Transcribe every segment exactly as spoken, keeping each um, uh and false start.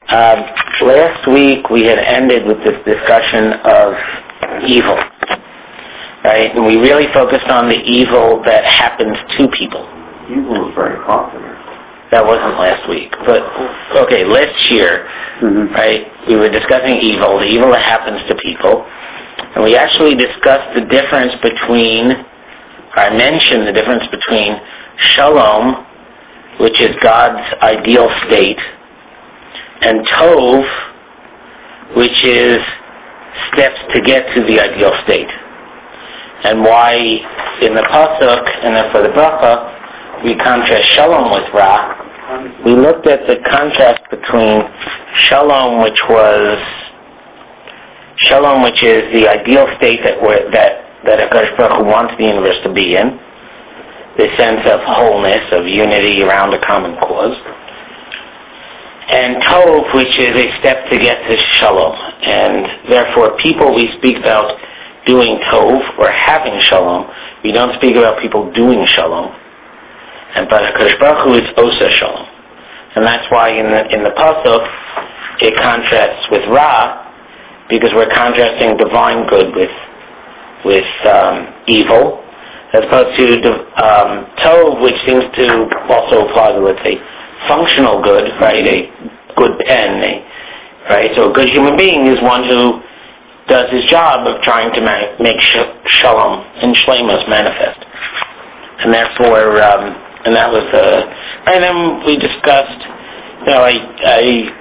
Um, last week we had ended with this discussion of evil, right? And we really focused on the evil that happens to people. Evil is very popular. That wasn't last week, but okay, last year, mm-hmm. right? We were discussing evil, the evil that happens to people, and we actually discussed the difference between, or I mentioned the difference between shalom, which is God's ideal state, and tov, which is steps to get to the ideal state. And why in the pasuk and then for the bracha we contrast shalom with ra. We looked at the contrast between shalom, which was shalom, which is the ideal state that we're, that that HaKadosh Baruch Hu wants the universe to be in, the sense of wholeness, of unity around a common cause. And tov, which is a step to get to shalom. And therefore, people we speak about doing tov or having shalom. We don't speak about people doing shalom. And but HaKadosh Baruch Hu is osa shalom. And that's why in the in the pasuk it contrasts with ra, because we're contrasting divine good with with um, evil, as opposed to um, tov, which seems to also apply to, let's say, functional good, right? A good pen, a, right? So a good human being is one who does his job of trying to ma- make sh- shalom and shleimus manifest, and therefore, um, and that was the. Uh, and then we discussed, you know, I, I,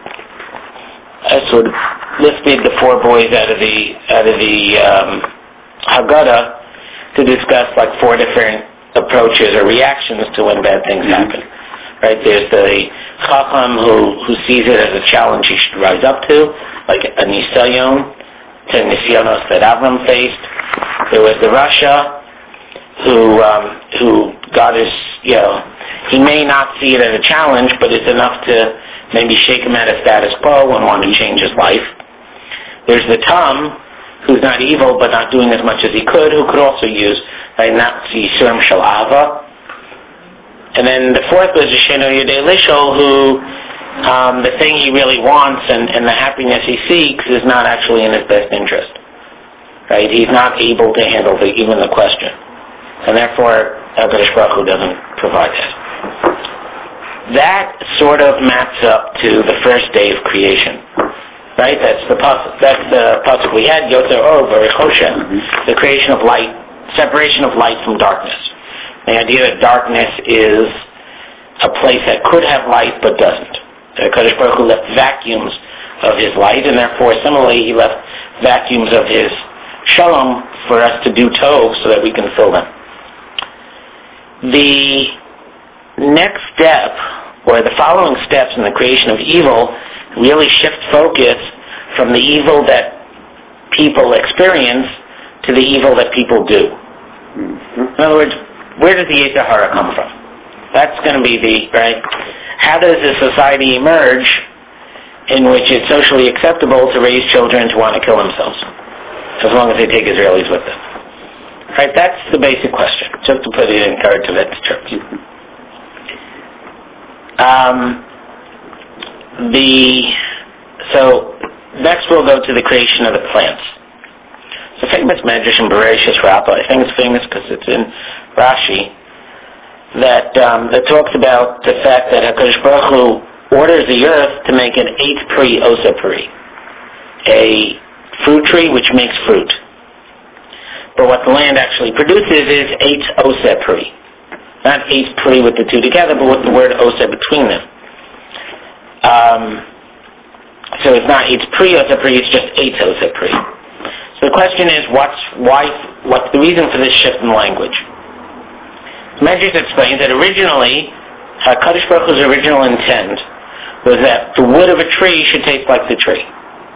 I sort of lifted the four boys out of the out of the um, Haggadah to discuss like four different approaches or reactions to when bad things happen. Right, there's the Chacham who, who sees it as a challenge he should rise up to, like a Nisayon, to Nisyonos that Avram faced. There was the Rasha who um, who God is, you know, he may not see it as a challenge, but it's enough to maybe shake him out of status quo and want to change his life. There's the Tam, who's not evil but not doing as much as he could, who could also use, right, not Yisurim Shel Ava. And then the fourth was Yesheno Yudei Lishol, who um, the thing he really wants and, and the happiness he seeks is not actually in his best interest. Right? He's not able to handle the, even the question. And therefore, HaKadosh Baruch Hu doesn't provide that. That sort of maps up to the first day of creation. Right? That's the pasuk. That's the pasuk we had, Yotzer Or V'Rich Hoshem, the creation of light, separation of light from darkness. The idea that darkness is a place that could have light but doesn't. HaKadosh Baruch Hu left vacuums of his light, and therefore similarly he left vacuums of his shalom for us to do tov so that we can fill them. The next step, or the following steps in the creation of evil, really shift focus from the evil that people experience to the evil that people do. In other words, where does the Yetzer Hara come from? That's going to be the, right? How does a society emerge in which it's socially acceptable to raise children to want to kill themselves, as long as they take Israelis with them? Right? That's the basic question, just to put it in Karatovitz terms. Um, the, so, next we'll go to the creation of the plants. It's a famous medrash in Bereshis Rabbah. I think it's famous because it's in Rashi, that um, that talks about the fact that HaKadosh Baruch Hu orders the earth to make an eight pri osa pri, a fruit tree which makes fruit. But what the land actually produces is eight osa pri, not eight pri with the two together, but with the word osa between them. Um, so it's not eight pri osa pri; it's just eight osa pri. So the question is, what's why? What's the reason for this shift in language? Medrash explains that originally, HaKadosh Baruch Hu's original intent was that the wood of a tree should taste like the tree.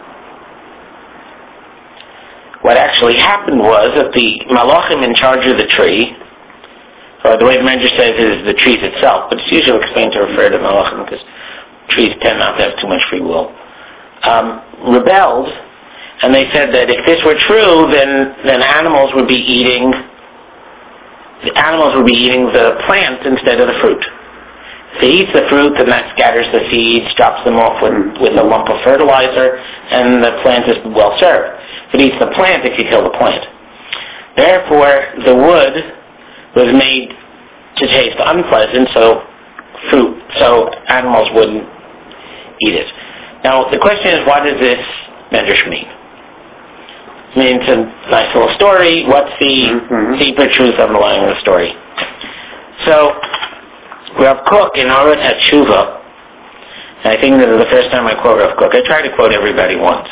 What actually happened was that the malachim in charge of the tree, or the way the Medrash says is the trees itself, but it's usually explained to refer to malachim because trees tend not to have too much free will, um, rebelled, and they said that if this were true, then then animals would be eating the animals would be eating the plant instead of the fruit. If he eats the fruit, then that scatters the seeds, drops them off with, with a lump of fertilizer, and the plant is well served. If it eats the plant, it could kill the plant. Therefore, the wood was made to taste unpleasant, so fruit, so animals wouldn't eat it. Now, the question is, what does this medrash mean? I mean, it's a nice little story. What's the mm-hmm. deeper truth underlying the story? So, Rav Kook in Orot HaTshuva, and I think this is the first time I quote Rav Kook. I try to quote everybody once.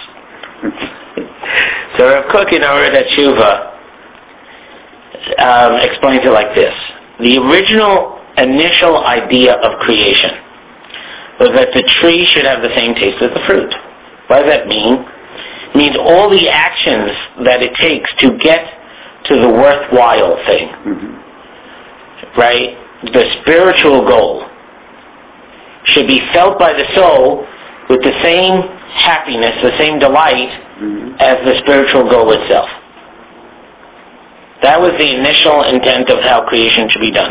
So Rav Kook in Orot HaTshuva um, explains it like this. The original initial idea of creation was that the tree should have the same taste as the fruit. What does that mean? It means all the actions that it takes to get to the worthwhile thing, mm-hmm. right? The spiritual goal should be felt by the soul with the same happiness, the same delight mm-hmm. as the spiritual goal itself. That was the initial intent of how creation should be done.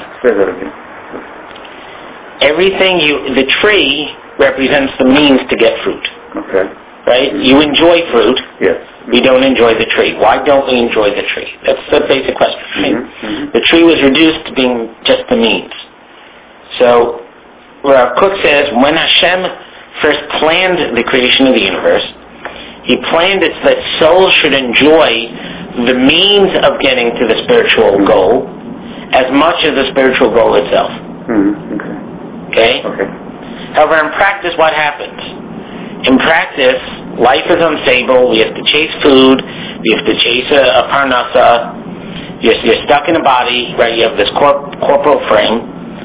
Everything you, the tree represents the means to get fruit. Okay. Right? Mm-hmm. You enjoy fruit. Yes. We don't enjoy the tree. Why don't we enjoy the tree? That's the basic question. Right? Mm-hmm. The tree was reduced to being just the means. So, Rav Kook says, when Hashem first planned the creation of the universe, He planned it so that souls should enjoy the means of getting to the spiritual goal as much as the spiritual goal itself. Mm-hmm. Okay. Okay? Okay. However, in practice, what happens? In practice, life is unstable. We have to chase food. We have to chase a, a parnasa. You're, you're stuck in a body, right? You have this corp, corporal frame.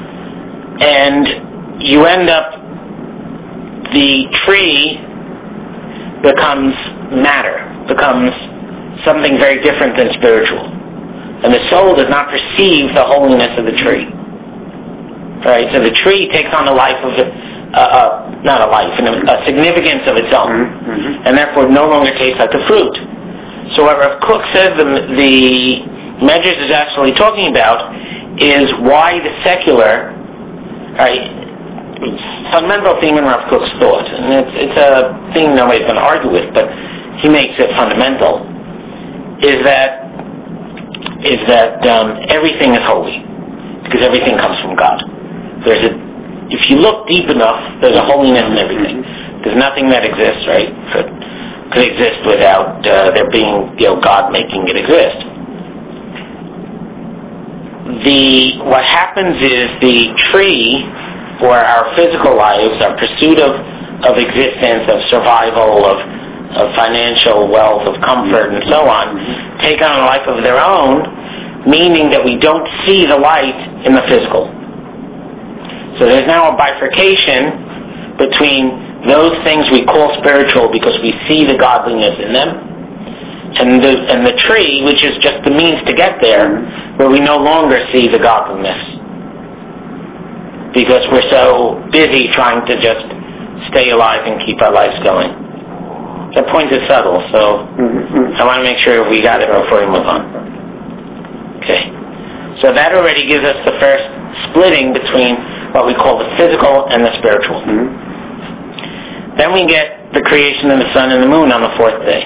And you end up, the tree becomes matter, becomes something very different than spiritual. And the soul does not perceive the holiness of the tree. Right? So the tree takes on a life of, uh, uh, not a life, a significance of its own. Mm-hmm. And therefore no longer tastes like the fruit. So what Rav Kook says the, the Medrash is actually talking about is why the secular, right, fundamental theme in Rav Kook's thought, and it's, it's a thing nobody's going to argue with, but he makes it fundamental, is that is that um, everything is holy, because everything comes from God. There's a, if you look deep enough, there's a holiness in everything. There's nothing that exists, right, could, could exist without uh, there being, you know, God making it exist. The what happens is the tree, for our physical lives, our pursuit of, of existence, of survival, of, of financial wealth, of comfort, and so on, take on a life of their own, meaning that we don't see the light in the physical. So there's now a bifurcation between those things we call spiritual because we see the godliness in them, and the, and the tree, which is just the means to get there, where we no longer see the godliness, because we're so busy trying to just stay alive and keep our lives going. That point is subtle, so mm-hmm. I want to make sure we got it before we move on. Okay. So that already gives us the first splitting between what we call the physical and the spiritual. Mm-hmm. Then we get the creation of the sun and the moon on the fourth day.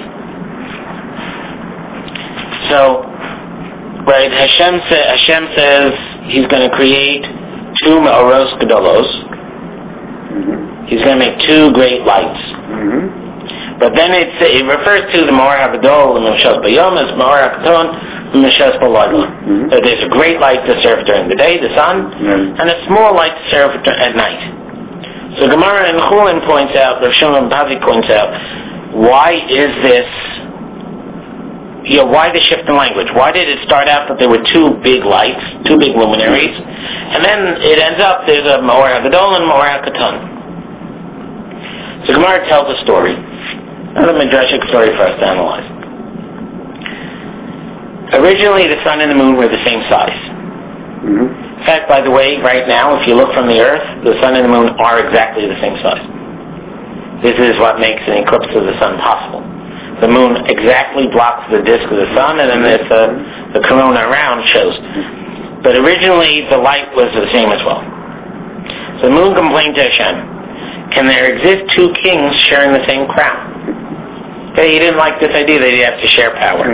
So, right, Hashem, sa- Hashem says He's going to create two Me'oros Gedolos. Mm-hmm. He's going to make two great lights. Mm-hmm. But then it's, it refers to the Me'or HaGadol and Meshas Bayom as Me'or HaKaton and Meshas Balayla. So there's a great light to serve during the day, the sun, mm-hmm. and a small light to serve at night. So Gemara in Chulin points out, Rav Shimon Bavi points out, why is this, you know, why the shift in language? Why did it start out that there were two big lights, two big luminaries, and then it ends up there's a Me'or HaGadol and Me'or HaKatan? So Gemara tells a story, not a midrashic story for us to analyze. Originally, the sun and the moon were the same size. Mm-hmm. In fact, by the way, right now, if you look from the earth, the sun and the moon are exactly the same size. This is what makes an eclipse of the sun possible. The moon exactly blocks the disk of the sun, and then there's the, the corona around shows. But originally, the light was the same as well. So the moon complained to Hashem, can there exist two kings sharing the same crown? Okay, he didn't like this idea that he'd have to share power.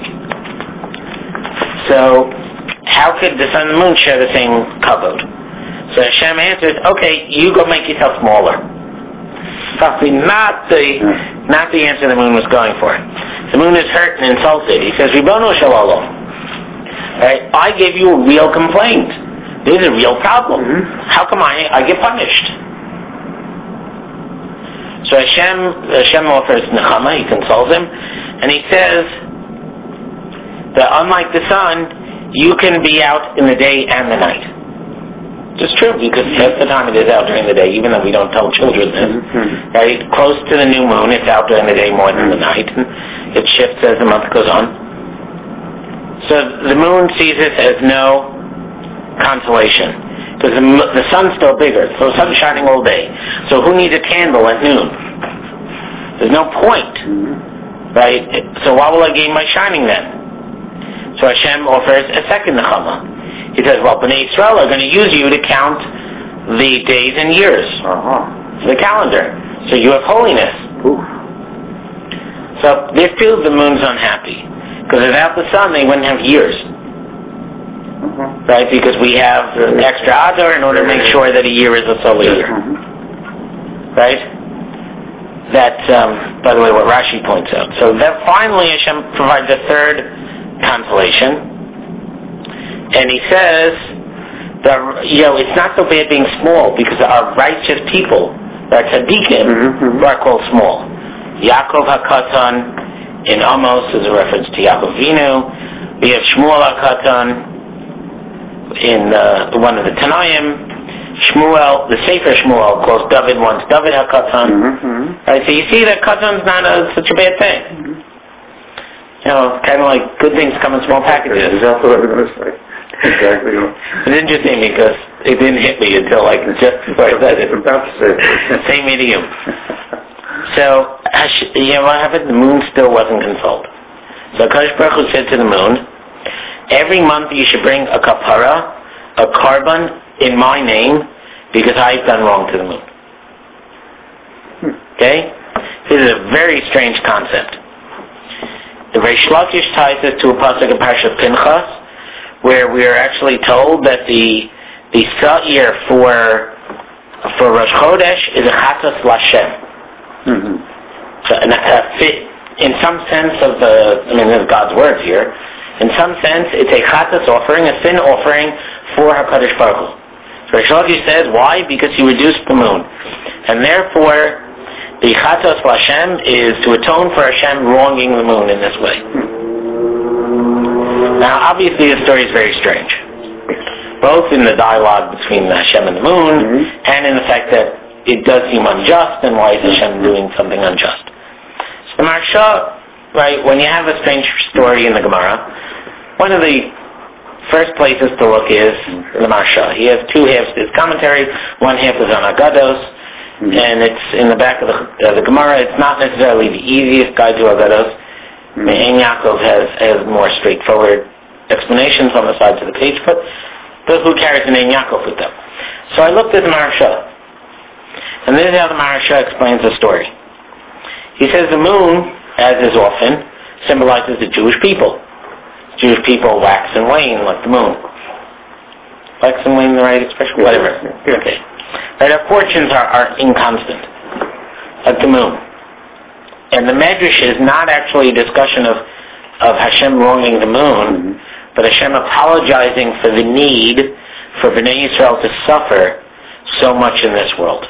So how could the sun and the moon share the same kavod? So Hashem answers, okay, you go make yourself smaller. Probably not the not the answer the moon was going for. The moon is hurt and insulted. He says, Ribono shel olam, right? I gave you a real complaint. There's a real problem. Mm-hmm. How come I, I get punished? So Hashem, Hashem offers nechama, he consoles him, and he says that unlike the sun, you can be out in the day and the night. It's true, because half the time it is out during the day, even though we don't tell children this. Mm-hmm. Right? Close to the new moon, it's out during the day more than the night, and it shifts as the month goes on. So the moon sees it as no consolation, because the, the sun's still bigger, so the sun's shining all day. So who needs a candle at noon? There's no point, right? So why will I gain my shining then? So Hashem offers a second nechama. He says, well, Bnei Yisrael are going to use you to count the days and years, uh-huh. the calendar. So you have holiness. Oof. So they feel the moon's unhappy, because without the sun they wouldn't have years. Uh-huh. Right? Because we have an extra Adar in order to make sure that a year is a solar year. Uh-huh. Right? That's, um, by the way, what Rashi points out. So that finally Hashem provides a third consolation. And he says that, you know, it's not so bad being small, because our righteous people, our tzaddikim, mm-hmm. are called small. Yaakov HaKatan in Amos is a reference to Yaakov Avinu. We have Shmuel HaKatan in uh, one of the Tanaim. Shmuel, the Sefer Shmuel calls David once David HaKatan. Mm-hmm. Right, so you see that Katan's not a, such a bad thing. Mm-hmm. You know, kind of like good things come in small packages. Exactly what I was going to say. Exactly. It's interesting because it didn't hit me until like just before I said it. About to say it. Same medium. So, you know what happened? The moon still wasn't consoled. So Kadosh Baruch Hu said to the moon, every month you should bring a kapara, a carbon in my name, because I've done wrong to the moon. Okay? This is a very strange concept. The Reish Lakish ties this to a pasuk in Parashat Pinchas, where we are actually told that the the sa'ir for for Rosh Chodesh is a chatas l'Hashem. Mm-hmm. So, and, uh, in some sense of the, I mean, there's God's words here. In some sense, it's a chatas offering, a sin offering for Hakadosh Baruch Hu. So Reish Lakish says, why? Because he reduced the moon, and therefore the chatas l'Hashem is to atone for Hashem wronging the moon in this way. Mm-hmm. Now, obviously, the story is very strange, both in the dialogue between Hashem and the moon, mm-hmm. and in the fact that it does seem unjust, and why is Hashem doing something unjust? So the Maharsha, right, when you have a strange story in the Gemara, one of the first places to look is the Maharsha. He has two halves to his commentary. One half is on Agados, mm-hmm. and it's in the back of the, uh, the Gemara. It's not necessarily the easiest guide to Agados. Mm-hmm. Ein Yaakov has, has more straightforward explanations on the sides of the page, but but who carries an Ein Yaakov with them? So I looked at the Maharsha, and this is how the Maharsha explains the story. He says the moon, as is often, symbolizes the Jewish people. Jewish people wax and wane like the moon. Wax and wane, the right expression? Whatever. Okay. Right, our fortunes are, are inconstant, like the moon. And the Medrash is not actually a discussion of, of Hashem wronging the moon, mm-hmm. but Hashem apologizing for the need for Bnei Yisrael to suffer so much in this world.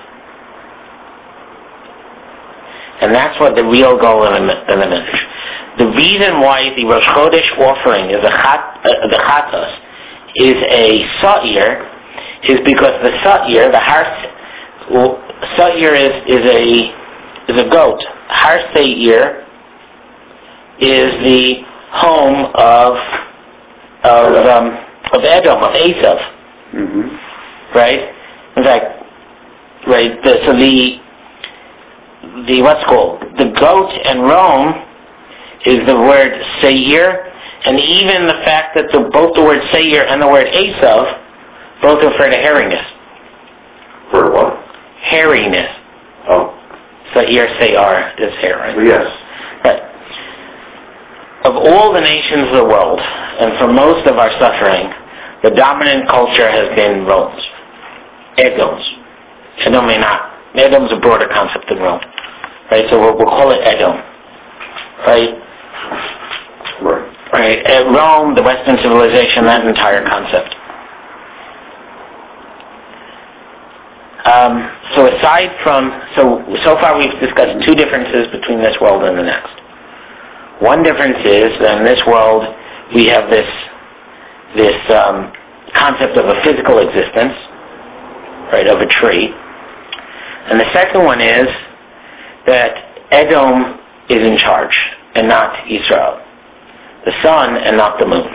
And that's what the real goal of the, of the Medrash. The reason why the Rosh Chodesh offering is a chat, uh, the chatas is a sa'ir is because the sa'ir, the har well, sa'ir is, is a is a goat. Har Seir is the home of of um, of Edom, of Esav, mm-hmm. right? In fact, right. The, so the the what's called the goat and Rome is the word Seir, and even the fact that the, both the word Seir and the word Esav both refer to hairiness. For what? Hairiness. Oh. So here, say R is hair, right? Yes. Right. Of all the nations of the world, and for most of our suffering, the dominant culture has been Rome's. Edoms. Edom may not. Edom's a broader concept than Rome. Right? So we'll, we'll call it Edom. Right? Right. Right. At Rome, the Western civilization, that entire concept. Um, so aside from, so so far we've discussed two differences between this world and the next. One difference is that in this world we have this this um, concept of a physical existence, right, of a tree. And the second one is that Edom is in charge and not Israel. The sun and not the moon.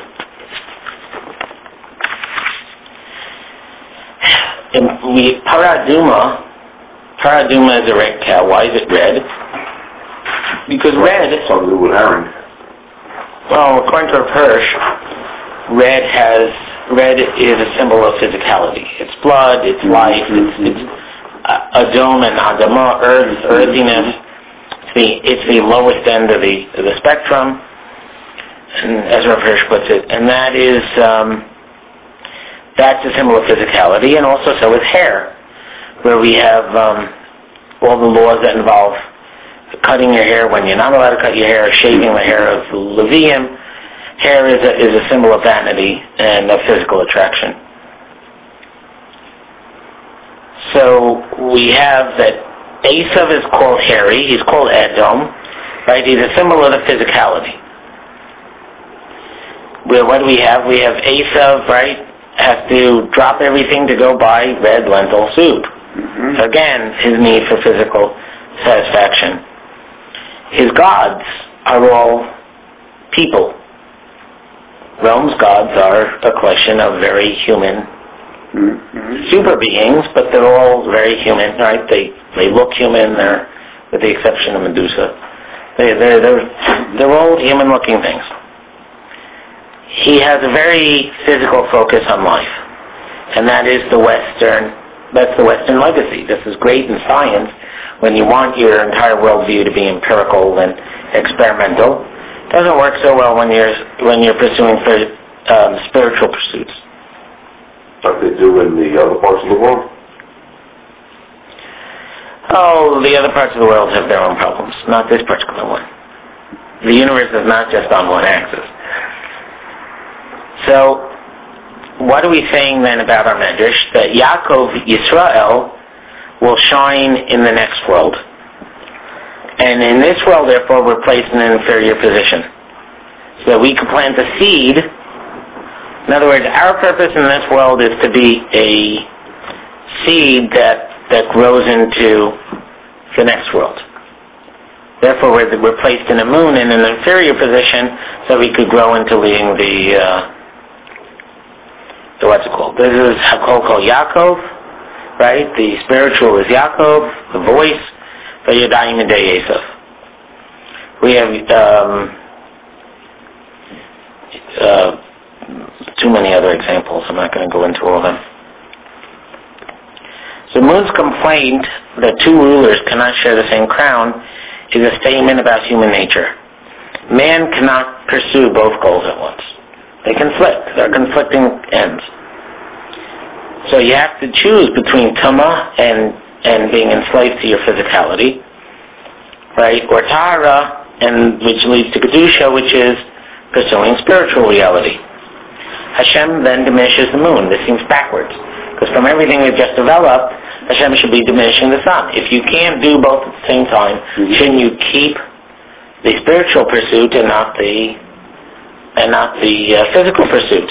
In we, Paraduma, Paraduma is a red cow. Why is it red? Because red... Something to do with herring. Well, according to Hirsch, red has red is a symbol of physicality. It's blood, it's life, it's, it's uh, Adom and Adama, earth, earthiness. It's the, it's the lowest end of the, of the spectrum, and as Rav Hirsch puts it. And that is... Um, That's a symbol of physicality, and also so is hair, where we have um, all the laws that involve cutting your hair when you're not allowed to cut your hair, shaving the hair of the Levium. Hair is a, is a symbol of vanity and of physical attraction. So we have that Esav is called hairy, he's called Edom, right? He's a symbol of the physicality. Where what do we have? We have Esav, right? Has to drop everything to go buy red lentil soup. Mm-hmm. Again, his need for physical satisfaction. His gods are all people. Rome's gods are a collection of very human mm-hmm. super beings, but they're all very human, right? They they look human, they're, with the exception of Medusa. They, they're, they're, they're all human-looking things. He has a very physical focus on life, and that is the Western, that's the Western legacy. This is great in science when you want your entire worldview to be empirical and experimental. It doesn't work so well when you're when you're pursuing for, um, spiritual pursuits. Like they do in the other parts of the world? Oh, the other parts of the world have their own problems, not this particular one. The universe is not just on one axis. So, what are we saying then about our Medrash? That Yaakov, Yisrael, will shine in the next world. And in this world, therefore, we're placed in an inferior position. So that we can plant a seed. In other words, our purpose in this world is to be a seed that, that grows into the next world. Therefore, we're, we're placed in a moon in an inferior position so we could grow into leading the... Uh, So what's it called? This is Hakol called Yaakov, right? The spiritual is Yaakov, the voice, Vayodayim and Esav. We have um, uh, too many other examples. I'm not going to go into all of them. So Moon's complaint that two rulers cannot share the same crown is a statement about human nature. Man cannot pursue both goals at once. They conflict. They're conflicting ends. So you have to choose between Tuma and, and being enslaved to your physicality, right? Or Tahara, and which leads to Kedusha, which is pursuing spiritual reality. Hashem then diminishes the moon. This seems backwards. Because from everything we've just developed, Hashem should be diminishing the sun. If you can't do both at the same time, mm-hmm. shouldn't you keep the spiritual pursuit and not the and not the uh, physical pursuit?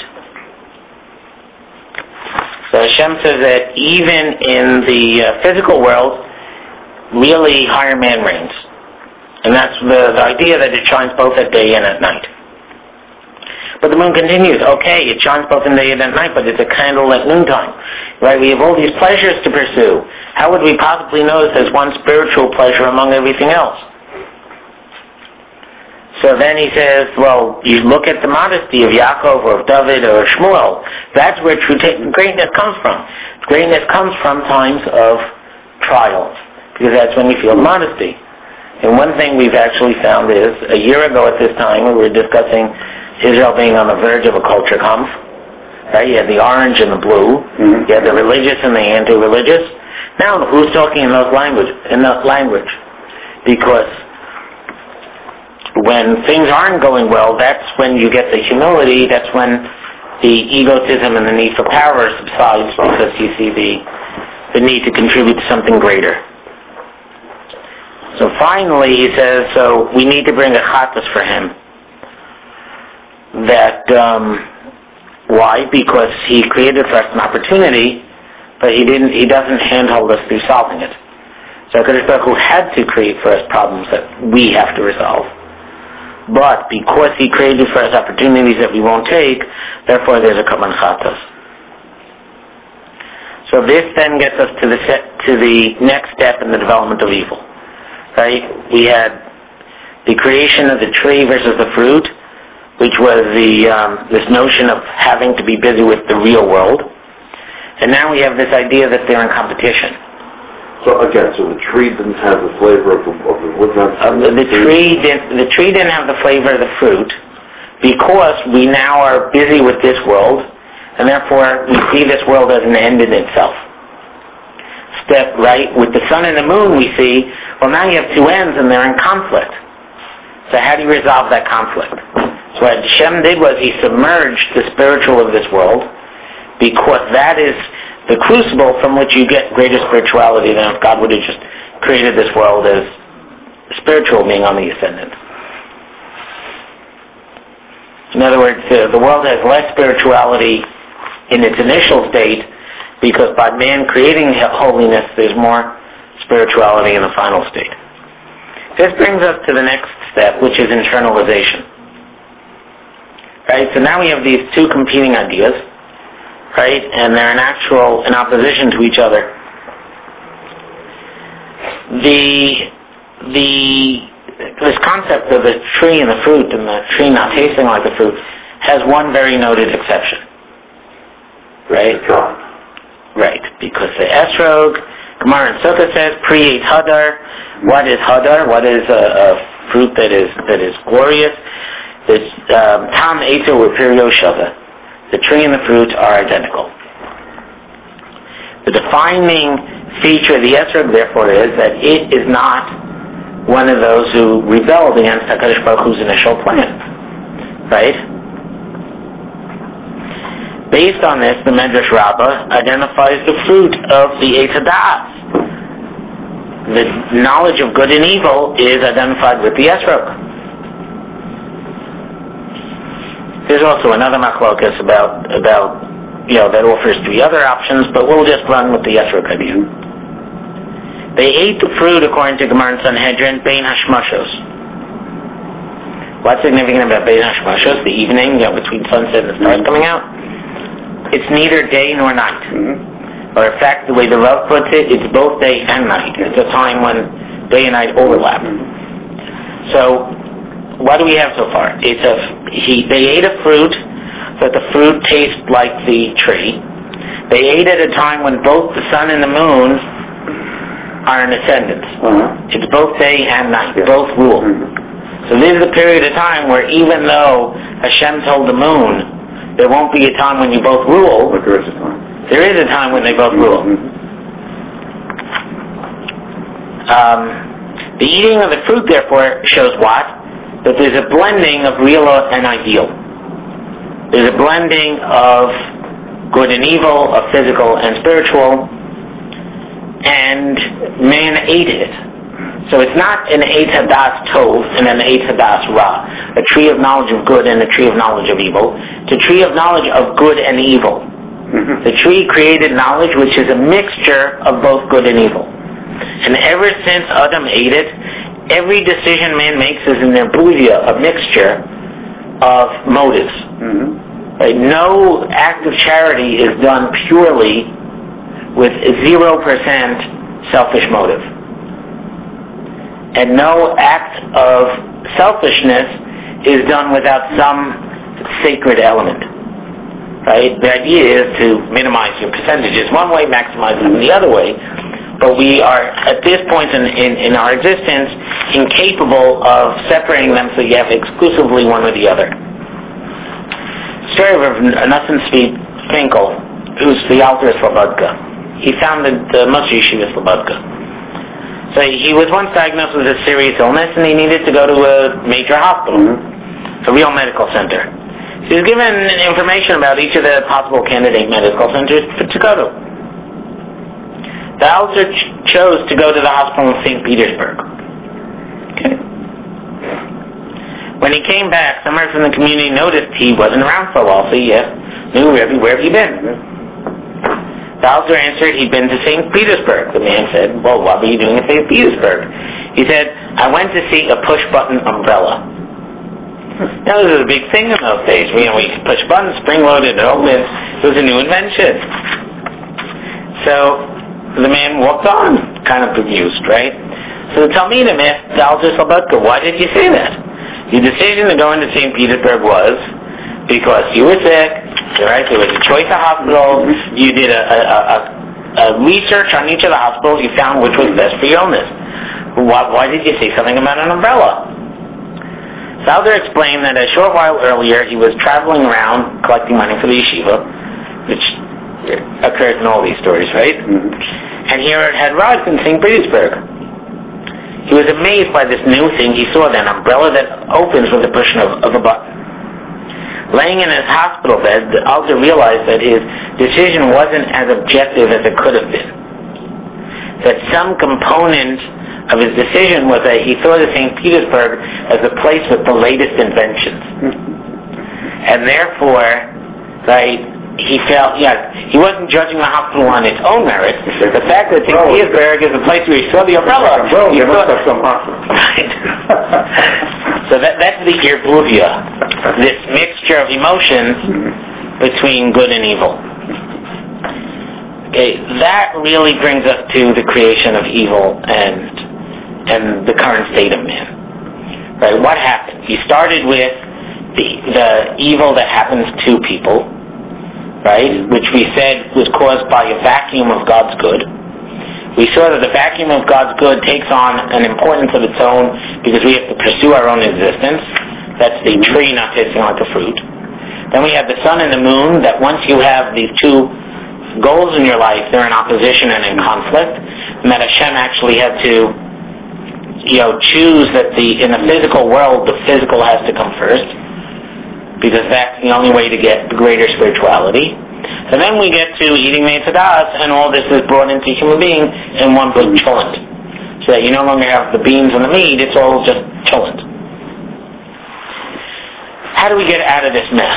So Hashem says that even in the uh, physical world, really higher man reigns. And that's the, the idea that it shines both at day and at night. But the moon continues, okay, it shines both in day and at night, but it's a candle at noontime. Right? We have all these pleasures to pursue. How would we possibly know if there's one spiritual pleasure among everything else? So then he says, well, you look at the modesty of Yaakov or of David or Shmuel. That's where true t- greatness comes from. Greatness comes from times of trials, because that's when you feel modesty. And one thing we've actually found is, a year ago at this time, we were discussing Israel being on the verge of a culture conf. Right? You had the orange and the blue. Mm-hmm. You had the religious and the anti-religious. Now, who's talking in those language? In that language, because when things aren't going well, that's when you get the humility. That's when the egotism and the need for power subsides, because you see the the need to contribute to something greater. So finally, he says, so we need to bring a chatas for him. That um, why? Because he created for us an opportunity, but he didn't. He doesn't handhold us through solving it. So HaKadosh Baruch Hu had to create for us problems that we have to resolve. But because he created for us opportunities that we won't take, therefore there's a kavan chatas. So this then gets us to the set, to the next step in the development of evil. Right? We had the creation of the tree versus the fruit, which was the um, this notion of having to be busy with the real world. And now we have this idea that they're in competition. So again, so the tree didn't have the flavor of the, of the wood nuts? Uh, the, the, tree didn't, the tree didn't have the flavor of the fruit because we now are busy with this world, and therefore we see this world as an end in itself. Step right, with the sun and the moon we see, well now you have two ends and they're in conflict. So how do you resolve that conflict? So what Hashem did was he submerged the spiritual of this world, because that is the crucible from which you get greater spirituality than if God would have just created this world as spiritual being on the ascendant. In other words, uh, the world has less spirituality in its initial state, because by man creating holiness, there's more spirituality in the final state. This brings us to the next step, which is internalization. Right? So now we have these two competing ideas, right? And they're in actual, in opposition to each other. The, the, this concept of the tree and the fruit, and the tree not tasting like the fruit, has one very noted exception. Right? Right. Because the esrog, Gemara in Sukkah says, pre-ate hadar. What is hadar? What is a, a fruit that is, that is glorious? It's, um, tam eito with pirio shava. The tree and the fruit are identical. The defining feature of the esrog, therefore, is that it is not one of those who rebelled against HaKadosh Baruch Hu's initial plan. Right? Based on this, the Medrash Rabbah identifies the fruit of the Eitz Hadas. The knowledge of good and evil is identified with the esrog. There's also another machlokas about, about, you know, that offers three other options, but we'll just run with the esrog idea. They ate the fruit, according to Gemara in Sanhedrin, bein hashmashos. What's significant about bein hashmashos? The evening, you know, between sunset and the stars coming out. It's neither day nor night. Mm-hmm. Or in fact, the way the Rav puts it, it's both day and night. It's a time when day and night overlap. So, what do we have so far? It's a he. They ate a fruit that the fruit tastes like the tree. They ate at a time when both the sun and the moon are in ascendance. Uh-huh. It's both day and night. Yes. Both rule. Mm-hmm. So this is a period of time where even though Hashem told the moon there won't be a time when you both rule, but there is a time. There is a time when they both rule. Mm-hmm. Um, the eating of the fruit, therefore, shows what? That there's a blending of real and ideal. There's a blending of good and evil, of physical and spiritual, and man ate it. So it's not an Eitz Hadas Tov and an Eitz Hadas Ra, a tree of knowledge of good and a tree of knowledge of evil. It's a tree of knowledge of good and evil. Mm-hmm. The tree created knowledge which is a mixture of both good and evil. And ever since Adam ate it, every decision man makes is in their boudia, a mixture of motives. Mm-hmm. Right? No act of charity is done purely with zero percent selfish motive. And no act of selfishness is done without some sacred element, right? The idea is to minimize your percentages one way, maximize them the other way, but we are, at this point in, in, in our existence, incapable of separating them so you have exclusively one or the other. Story of Nathan Tzvi Finkel, who's the author of Slobodka. He founded the Moshe Yeshiva Slobodka. So he was once diagnosed with a serious illness and he needed to go to a major hospital, a real medical center. He was given information about each of the possible candidate medical centers to go to. The author ch- chose to go to the hospital in Saint Petersburg. Okay. When he came back, someone from the community noticed he wasn't around for a while, so he asked, knew where, where have you been? The author answered he'd been to Saint Petersburg. The man said, well, what were you doing in Saint Petersburg? He said, I went to see a push-button umbrella. Now, this was a big thing in those days. You know, we could push buttons, spring-loaded, it opens. It was a new invention. So the man walked on, kind of bemused, right? So the Talmidim asked the Alter Slobodka, why did you say that? Your decision to go into Saint Petersburg was because you were sick, right? There was a choice of hospitals. You did a, a, a, a research on each of the hospitals. You found which was best for your illness. Why, why did you say something about an umbrella? Sauder explained that a short while earlier he was traveling around collecting money for the yeshiva, which occurs in all these stories, right? Mm-hmm. And here it had arrived in Saint Petersburg. He was amazed by this new thing he saw, an umbrella that opens with the pushing of, of a button. Laying in his hospital bed, the Alter realized that his decision wasn't as objective as it could have been. That some component of his decision was that he thought of Saint Petersburg as a place with the latest inventions. And therefore, right, he felt, yeah, he wasn't judging the hospital on its own merits. The fact that Saint Petersburg is a place where he saw the umbrella. Well, he you thought, must have some hospital. Right. So that, that's the Irvuvia, this mixture of emotions between good and evil. Okay, that really brings us to the creation of evil and and the current state of man. Right? What happened? You started with the the evil that happens to people, right? Which we said was caused by a vacuum of God's good. We saw that the vacuum of God's good takes on an importance of its own because we have to pursue our own existence. That's the tree not tasting like a fruit. Then we have the sun and the moon, that once you have these two goals in your life, they're in opposition and in conflict, and that Hashem actually had to, you know, choose that the in the physical world, the physical has to come first, because that's the only way to get the greater spirituality. And then we get to eating Meitzadas, and all this is brought into human being in one big cholent. So that you no longer have the beans and the meat, it's all just cholent. How do we get out of this mess?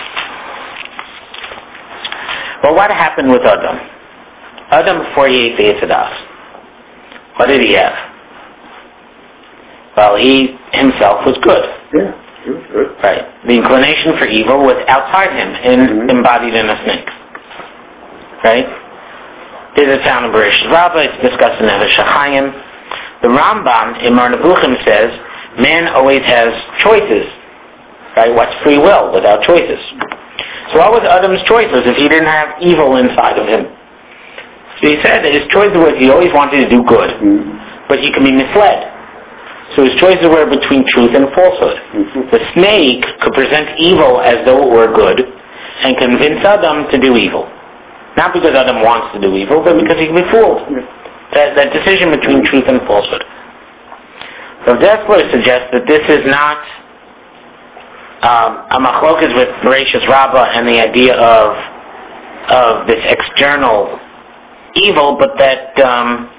Well, what happened with Adam? Adam, before he ate the Meitzadas, what did he have? Well, he himself was good. Yeah, he was good. Right. The inclination for evil was outside him, in, mm-hmm. embodied in a snake. Right? This is found in Bereshit Rabbah. It's discussed in Nefesh HaChaim. The Rambam in Mar Nevuchim says, man always has choices. Right? What's free will without choices? So what was Adam's choices if he didn't have evil inside of him? So he said that his choices were he always wanted to do good, mm-hmm. but he can be misled. So his choices were between truth and falsehood. Mm-hmm. The snake could present evil as though it were good and convince Adam to do evil. Not because Adam wants to do evil, but because he can be fooled. Mm-hmm. That, that decision between truth and falsehood. So Dessler suggests that this is not um, a machlokas with Bereshit Rabbah and the idea of of this external evil, but that um,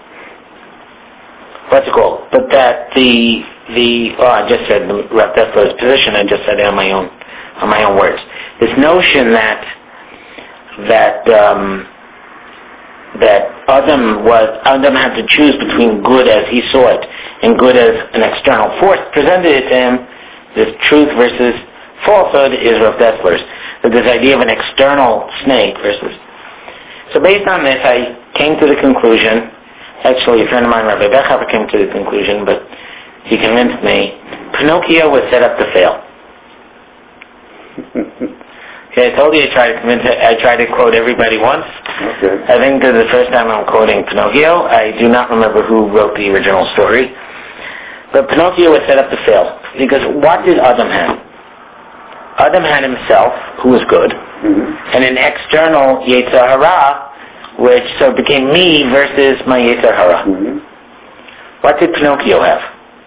what's it called? But that the the oh, I just said the Rav Dessler's position. I just said it on my own on my own words. This notion that that um, that Adam was Adam had to choose between good as he saw it and good as an external force presented it to him. This truth versus falsehood is Rav Dessler's. That this idea of an external snake versus. So based on this, I came to the conclusion. Actually, a friend of mine, Rabbi Bechaver, came to the conclusion, but he convinced me Pinocchio was set up to fail. Okay, I told you I tried to convince, I tried to quote everybody once. Okay. I think this is the first time I'm quoting Pinocchio. I do not remember who wrote the original story. But Pinocchio was set up to fail. Because what did Adam have? Adam had himself, who was good, Mm-hmm. and an external Yetzer Hara, which so it became me versus my Yetzer Hara. Mm-hmm. What did Pinocchio have?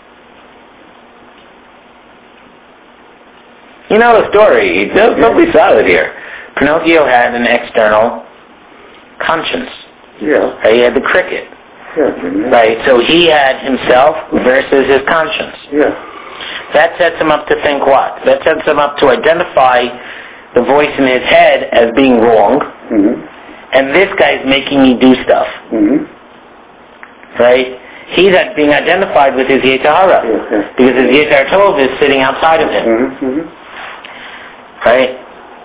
You know the story. Don't, don't be solid here. Pinocchio had an external conscience. Yeah. Right? He had the cricket. Yeah. Jimmy. Right? So he had himself versus his conscience. Yeah. That sets him up to think what? That sets him up to identify the voice in his head as being wrong, Mm-hmm. and this guy's making me do stuff. Mm-hmm. Right? He's at being identified with his Yetzer Hara, Yeah, yeah. because his Yetzer Tov is sitting outside of him. Mm-hmm. Mm-hmm. Right?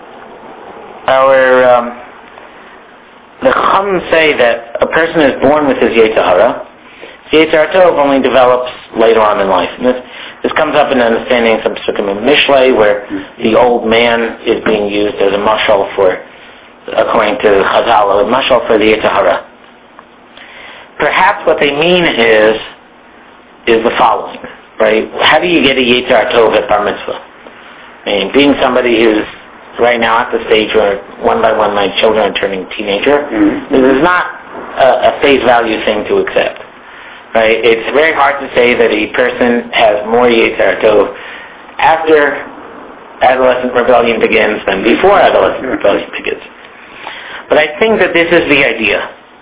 Our um, the Chum say that a person is born with his Yetzer Hara. His Yetzer Tov only develops later on in life. And this, this comes up in understanding some Psukim in Mishlei, where the old man is being used as a mashal for, according to Chazal, a mashal for the Yetzer Hara. Perhaps what they mean is is the following, right? How do you get a Yetzer Tov at Bar Mitzvah? I mean, being somebody who's right now at the stage where one by one my children are turning teenager, Mm-hmm. this is not a, a face value thing to accept. Right? It's very hard to say that a person has more Yetzer Tov after adolescent rebellion begins than before adolescent rebellion begins. But I think that this is the idea.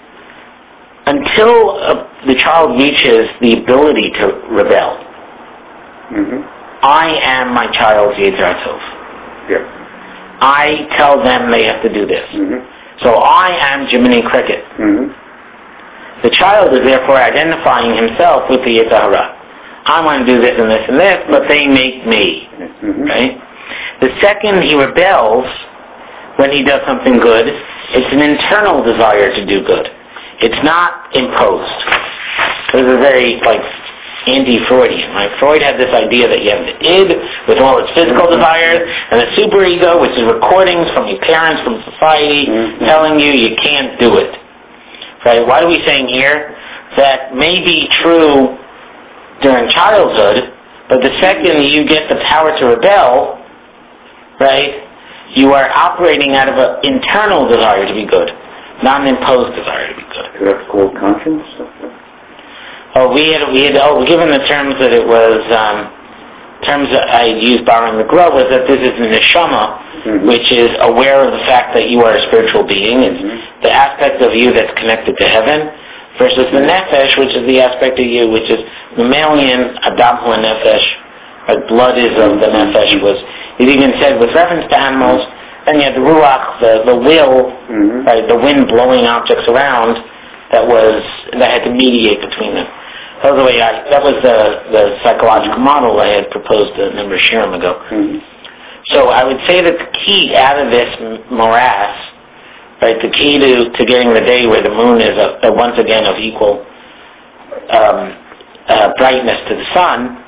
Until uh, the child reaches the ability to rebel, Mm-hmm. I am my child's Yetzer Tov. Yeah. I tell them they have to do this. Mm-hmm. So I am Jiminy Cricket. Mm-hmm. The child is therefore identifying himself with the Yetzer Hara. I want to do this and this and this, but they make me. Mm-hmm. Right? The second he rebels, when he does something good, it's an internal desire to do good. It's not imposed. This is very, like, anti-Freudian. Right? Freud had this idea that you have the id with all its physical desires, and the superego, which is recordings from your parents, from society, Mm-hmm. telling you you can't do it. Right? What are we saying here? That may be true during childhood, but the second you get the power to rebel, right, you are operating out of an internal desire to be good, not an imposed desire to be good. That's called conscience? Oh, we had, we had, oh, given the terms that it was, um, terms that I used borrowing the glove was that this is the neshama, Mm-hmm. which is aware of the fact that you are a spiritual being. It's Mm-hmm. the aspect of you that's connected to heaven, versus the nefesh, which is the aspect of you, which is mammalian, adam hu nefesh, like blood is of the nefesh. Was it even said with reference to animals? Then you had the ruach, the the will, Mm-hmm. right, the wind blowing objects around, that was that had to mediate between them. That was the way I, that was the the psychological model I had proposed a number of shiurim ago. Mm-hmm. So I would say that the key out of this morass, right, the key to, to getting the day where the moon is a, a once again of equal um, uh, brightness to the sun,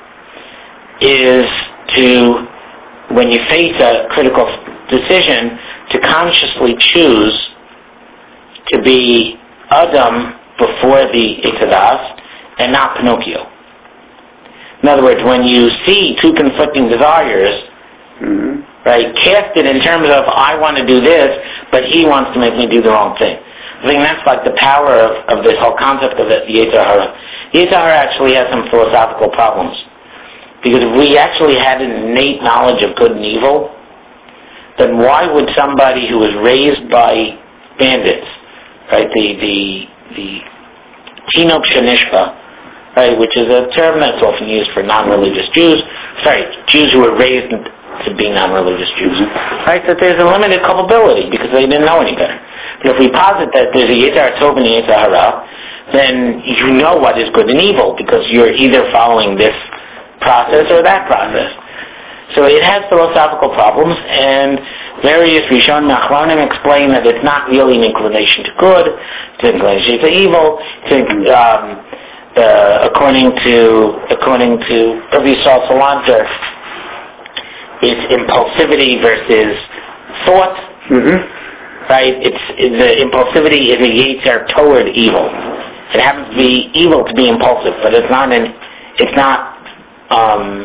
is to, when you face a critical decision, to consciously choose to be Adam before the Ikadas and not Pinocchio. In other words, when you see two conflicting desires, Mm-hmm. right, cast it in terms of, I want to do this, but he wants to make me do the wrong thing. I think that's like the power of, of this whole concept of the Yetzer Hara. Yetzer Hara actually has some philosophical problems. Because if we actually had an innate knowledge of good and evil, then why would somebody who was raised by bandits, right, the, the, the Tinop Shenishba, right, which is a term that's often used for non-religious Jews, sorry, Jews who were raised to be non-religious Jews, right, that there's a limited culpability because they didn't know any better. But if we posit that there's a Yetzer Tov and a Yetzer Hara, then you know what is good and evil because you're either following this process or that process. So it has philosophical problems, and various Rishon Nachronim explain that it's not really an inclination to good, it's an inclination to evil, it's, um, uh, according to according to Rabbi Yisrael Salanter, it's impulsivity versus thought. Mm-hmm. Right? It's, it's the impulsivity is a yetzer toward evil. It happens to be evil to be impulsive, but it's not an it's not um,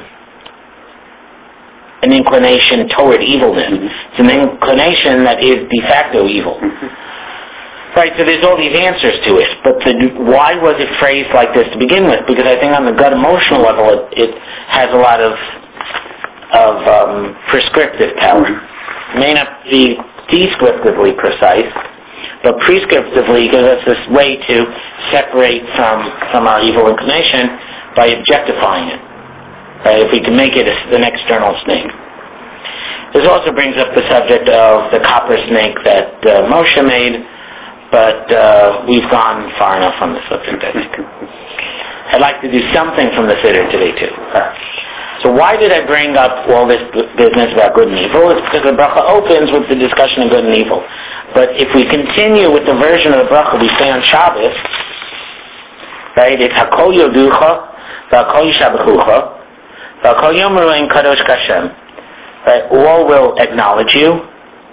an inclination toward evilness. Mm-hmm. It's an inclination that is de facto evil. Mm-hmm. Right, so there's all these answers to it, but the, why was it phrased like this to begin with? Because I think on the gut emotional level, it, it has a lot of of um, prescriptive power. It may not be descriptively precise, but prescriptively gives us this way to separate from, from our evil inclination by objectifying it. Right, if we can make it a, an external snake. This also brings up the subject of the copper snake that uh, Moshe made. But uh, we've gone far enough on the subject, I think. I'd like to do something from the Siddur today, too. So why did I bring up all this business about good and evil? It's because the bracha opens with the discussion of good and evil. But if we continue with the version of the bracha we say on Shabbos, right, it's Hakol Yoducha, V'Hakol Yishabechucha, V'Hakol Yomeru Ein Kadosh Kashem. Right, all will acknowledge you.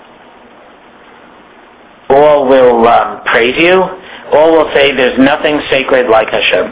All will um, praise you. All will say there's nothing sacred like Hashem.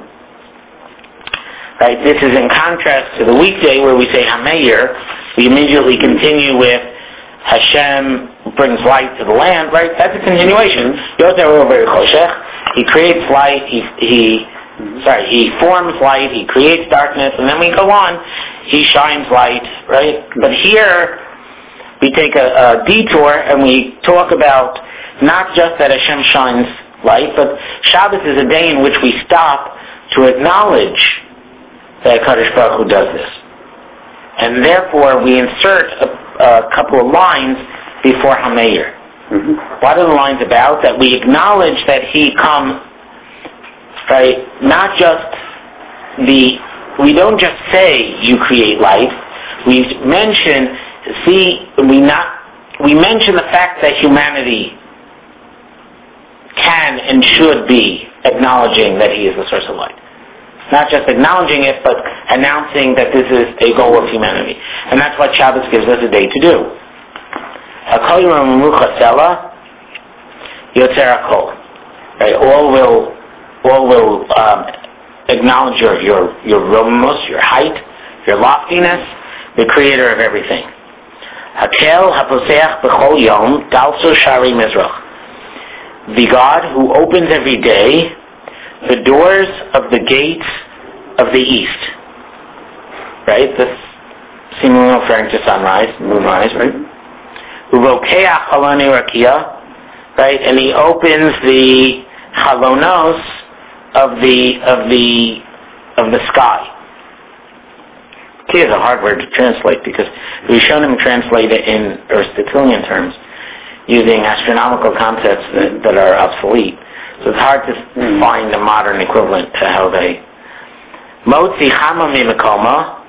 Right? This is in contrast to the weekday where we say Hameir. We immediately continue with Hashem brings light to the land. Right? That's a continuation. He creates light. He he sorry. He forms light. He creates darkness, and then we go on. He shines light. Right? But here we take a, a detour and we talk about not just that Hashem shines light, but Shabbos is a day in which we stop to acknowledge that Kadosh Baruch Hu does this. And therefore we insert a, a couple of lines before Hameir. Mm-hmm. What are the lines about? That we acknowledge that He comes, right, not just the, we don't just say you create light, we mention See, we not we mention the fact that humanity can and should be acknowledging that He is the source of light. Not just acknowledging it, but announcing that this is a goal of humanity. And that's what Shabbos gives us a day to do. Right? All will all will um, acknowledge your your your rumos, your height, your loftiness, the creator of everything. Hakel haposeach b'chol yom dalso shari mizrach. The God who opens every day the doors of the gates of the east. Right? This seemingly referring to sunrise, moonrise, right? Uvokeach haloni rakia, right? And He opens the halonos of the of the of the sky. Key is a hard word to translate because Rishonim translate it in Aristotelian terms using astronomical concepts that, that are obsolete. So it's hard to find a modern equivalent to how they... Motzi chama mimekoma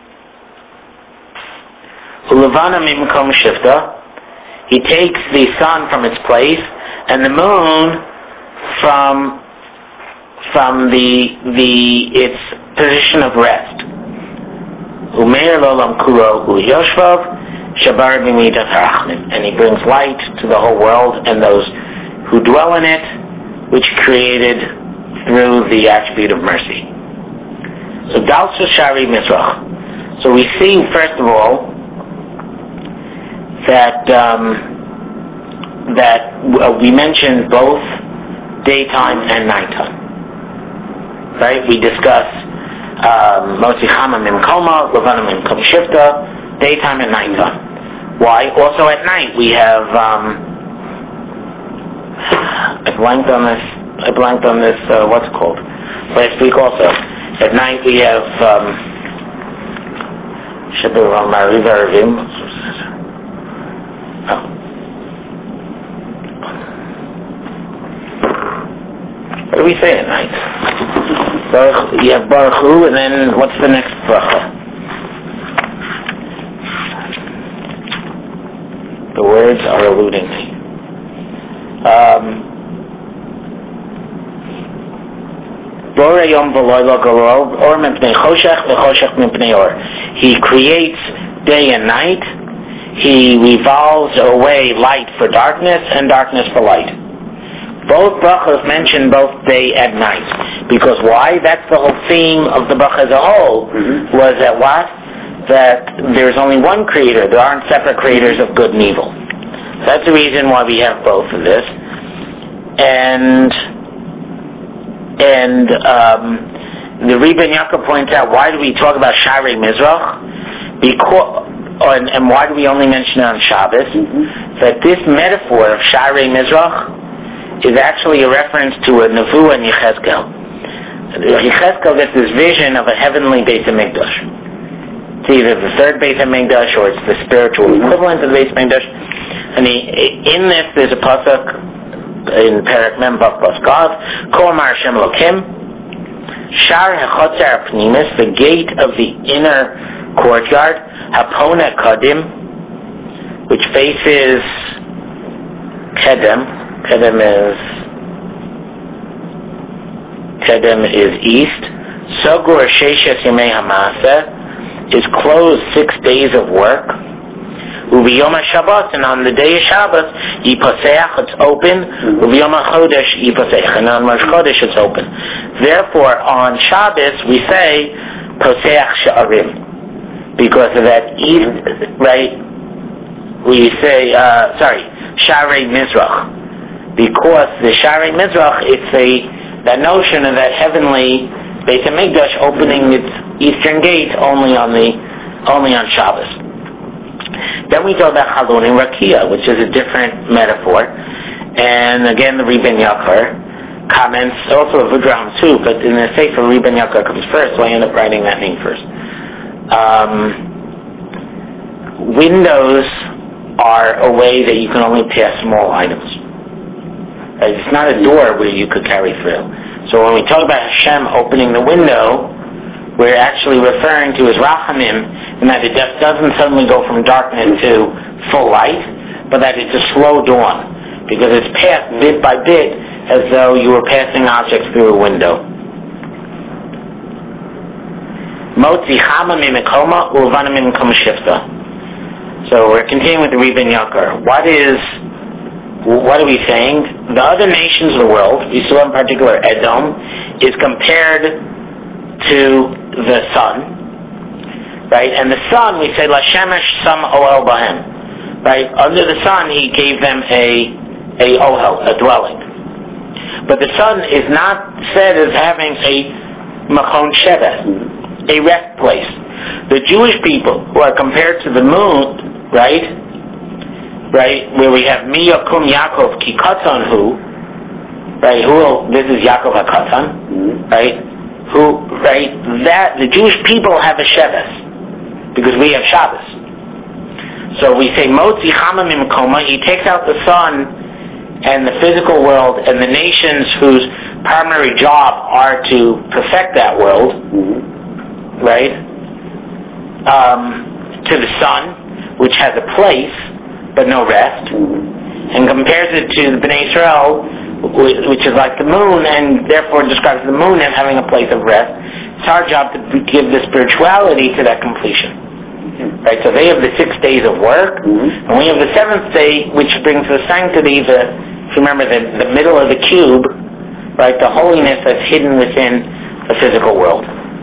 ulevana mimekom shifta. He takes the sun from its place and the moon from from the the its position of rest. Umeir lolam kuro uyoshvav shabar b'midat harachnim, and He brings light to the whole world and those who dwell in it, which created through the attribute of mercy. So dalsa shari mizrach. So we see first of all that um, that uh, we mentioned both daytime and nighttime. Right? We discuss Motzi Chama Mimkoma, Levana Mimkom Shifta, daytime and nighttime. Why? Also at night we have, um, I blanked on this, I blanked on this, uh, what's it called? Last week also. At night we have, um, Shabbat Mariva Arvim. Oh. What do we say at night? Baruch, you have Baruch Hu, and then what's the next bracha? The words are eluding me. Um, Bore Yom V'Loila Garo Or Mipnei Choshech V'Choshech Mipnei Or. He creates day and night. He revolves away light for darkness and darkness for light. Both brachos mention both day and night. Because why? That's the whole theme of the bracha as a whole, mm-hmm. was that what? That there's only one creator. There aren't separate creators of good and evil. So that's the reason why we have both of this. And and um, the Rebbe Yaakov points out, why do we talk about Sharei Mizrach? Because, and, and why do we only mention it on Shabbos? Mm-hmm. That this metaphor of Sharei Mizrach is actually a reference to a Nevuah in Yechezkel. Yechezkel gets this vision of a heavenly Beit HaMikdash. It's either the third Beit HaMikdash or it's the spiritual equivalent of the Beit HaMikdash. And he, in this, there's a pasuk in Perek Mem Vav Paskav, Kol Amar Hashem Elokim, Shar HaChotzer Pnimis, the gate of the inner courtyard, Hapona Kadim, which faces Kedem. Kedem is Kedem is east. Sogur Sheshes Yemei Hamasa is closed six days of work. Uviyom HaShabbat, and on the day of Shabbos, Yipaseach, it's open. Uviyom HaChodesh, Yipaseach, and on Rosh Chodesh, it's open. Therefore, on Shabbos, we say Poseach Sha'arim, because of that east, right? We say, uh, sorry, Sharei Mizrach, because the Sharei Mizrach, it's a that notion of that heavenly Beit HaMikdash opening its eastern gate only on the only on Shabbos. Then we talk about Chalon and Rakia, which is a different metaphor. And again, the Rebbe Yaakov comments, also of Vudraham too, but in the Sefer Rebbe Yaakov comes first, so I end up writing that name first. Um, windows are a way that you can only pass small items. It's not a door where you could carry through. So when we talk about Hashem opening the window, we're actually referring to his rachamim, and that it just doesn't suddenly go from darkness to full light, but that it's a slow dawn, because it's passed bit by bit as though you were passing objects through a window. Motzi chama mimikoma ulvana mimikom shifta. So we're continuing with the Rebbe Yaakov. What is, what are we saying? The other nations of the world, we saw in particular Edom, is compared to the sun, right? And the sun, we say, La Shemesh Sam Ohel Bahem, right? Under the sun, he gave them a a ohel, a dwelling. But the sun is not said as having a Machon Shevet, a rest place. The Jewish people, who are compared to the moon, right? Right, where we have Mi Yakum Yaakov Ki Katzon Hu, right? Who? This is Yaakov HaKatzon, right? Who, right, that, the Jewish people have a Sheves, because we have Shabbos. So we say, Motzi Chama Mimkoma, he takes out the sun and the physical world and the nations whose primary job are to perfect that world, mm-hmm. right, um, to the sun, which has a place, but no rest, mm-hmm. and compares it to the Bnei Israel, which is like the moon, and therefore describes the moon as having a place of rest. It's our job to give the spirituality to that completion. Mm-hmm. Right? So they have the six days of work, mm-hmm. and we have the seventh day, which brings the sanctity, the, if you remember, the, the middle of the cube, right? The holiness that's hidden within the physical world.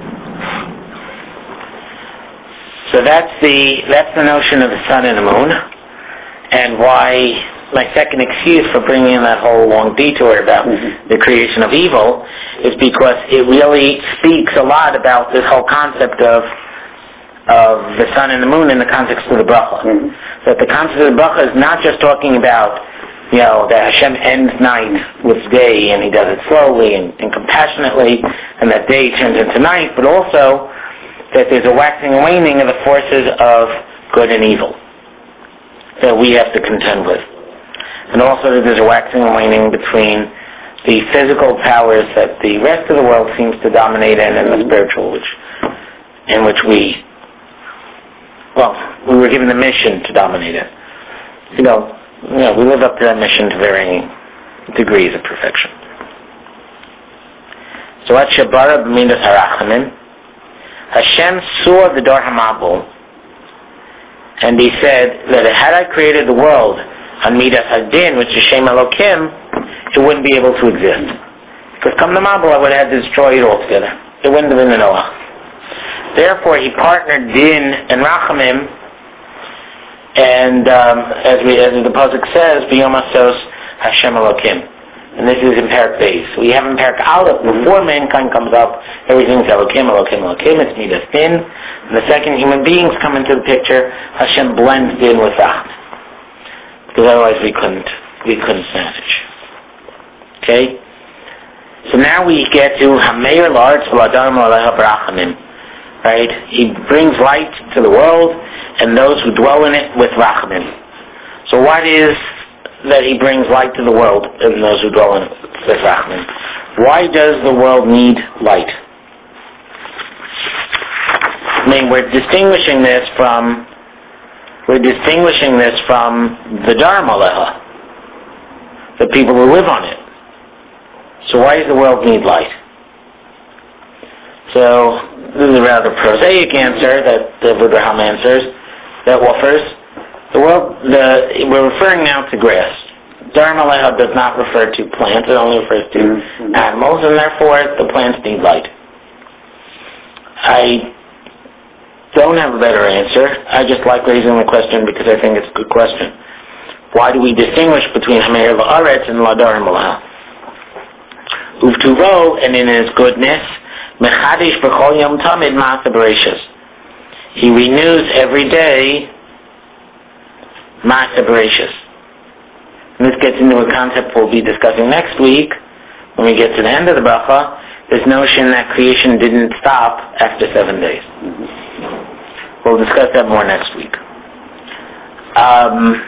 So that's the that's the notion of the sun and the moon, and why. My second excuse for bringing in that whole long detour about mm-hmm. the creation of evil is because it really speaks a lot about this whole concept of of the sun and the moon in the context of the bracha. Mm-hmm. That the concept of the bracha is not just talking about, you know, that Hashem ends night with day and he does it slowly and, and compassionately, and that day turns into night, but also that there's a waxing and waning of the forces of good and evil that we have to contend with. And also that there's a waxing and waning between the physical powers that the rest of the world seems to dominate in and the spiritual, which, in which we, well, we were given the mission to dominate it. You know, you know, we live up to that mission to varying degrees of perfection. So what Shabara b'midas harachamim, Hashem saw the Dor HaMabul, and he said that had I created the world on Midas Hadin, which is Shem Elokim, it wouldn't be able to exist. Because come the Mabul, I would have had to destroy it altogether. It wouldn't have been the Noah. Therefore, he partnered Din and Rachamim, and um, as we, as the pasuk says, B'yom Asos Hashem Elokim. And this is in Parak Beis. We have in Parak Aleph, before mankind comes up, everything's Elokim, Elokim, Elokim, it's Midas Din. And the second human beings come into the picture, Hashem blends Din with Rachamim. Because otherwise we couldn't, we couldn't manage. Okay? So now we get to Hameir La'aretz V'Ladam L'Aleha B'Rachamim. Right? He brings light to the world and those who dwell in it with Rachamim. So what is that he brings light to the world and those who dwell in it with Rachamim? Why does the world need light? I mean, we're distinguishing this from we're distinguishing this from the Dharma Aleha, the people who live on it. So why does the world need light? So this is a rather prosaic answer that the Avraham answers, that offers. The world, the, we're referring now to grass. Dharma Aleha does not refer to plants, it only refers to mm-hmm. animals, and therefore the plants need light. I don't have a better answer. I just like raising the question because I think it's a good question. Why do we distinguish between Hameir La'aretz and Ladar Aleha? Uvtuvo, and in his goodness, Mechadish B'chol Yom Tamid Ma'aseh Bereshis. He renews every day Ma'aseh Bereshis. And this gets into a concept we'll be discussing next week when we get to the end of the bracha, this notion that creation didn't stop after seven days. We'll discuss that more next week. Um,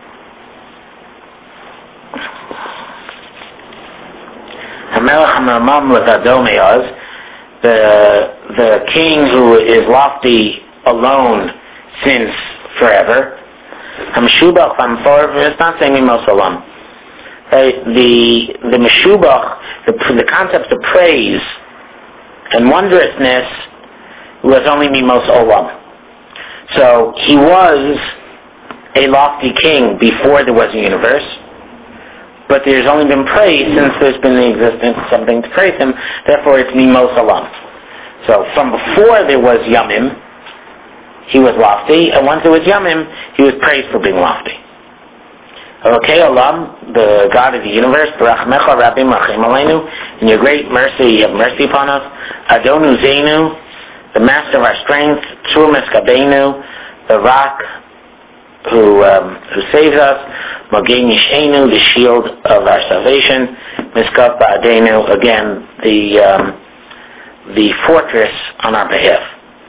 HaMelech HaMamam L'Vado Me'oz, the the king who is lofty alone since forever. HaMeshubach HaMfor, it's not saying Mimos Olam. The the Meshubach, the the concept of praise and wondrousness was only Mimos Olam. So he was a lofty king before there was a universe. But there's only been praise since there's been the existence of something to praise him. Therefore, it's Mimos Olam. So from before there was Yamim, he was lofty, and once there was Yamim, he was praised for being lofty. Okay, Olam, the God of the universe, Barachmecha Rabim Rachim Aleinu, in your great mercy, you have mercy upon us. Adonu Zeinu, the master of our strength, Tzur Meskabeinu, the rock who um, who saves us, Mogen Yishenu, the shield of our salvation, Miskav Ba'adenu, again, the um, the fortress on our behalf.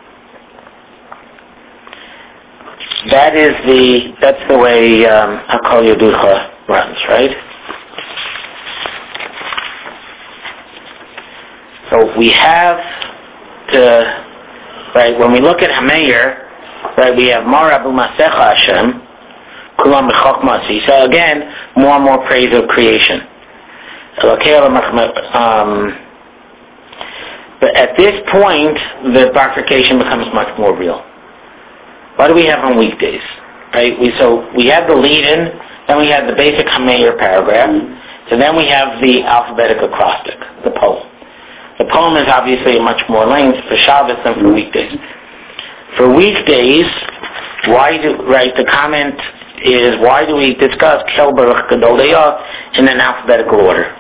That is the, that's the way um, Hakol Yoducha runs, right? So we have to, right, when we look at Hameir, right, we have Mar Abu Masecha Hashem, Kulam B'Chokmasi. So again, more and more praise of creation. Um, but at this point, the bifurcation becomes much more real. What do we have on weekdays? Right? We so we have the lead-in, then we have the basic Hameir paragraph, so then we have the alphabetic acrostic, the poem. The poem is obviously a much more length for Shabbos than for weekdays. For weekdays, why do, right, the comment is, why do we discuss Kel Baruch Gadol De'ah in an alphabetical order?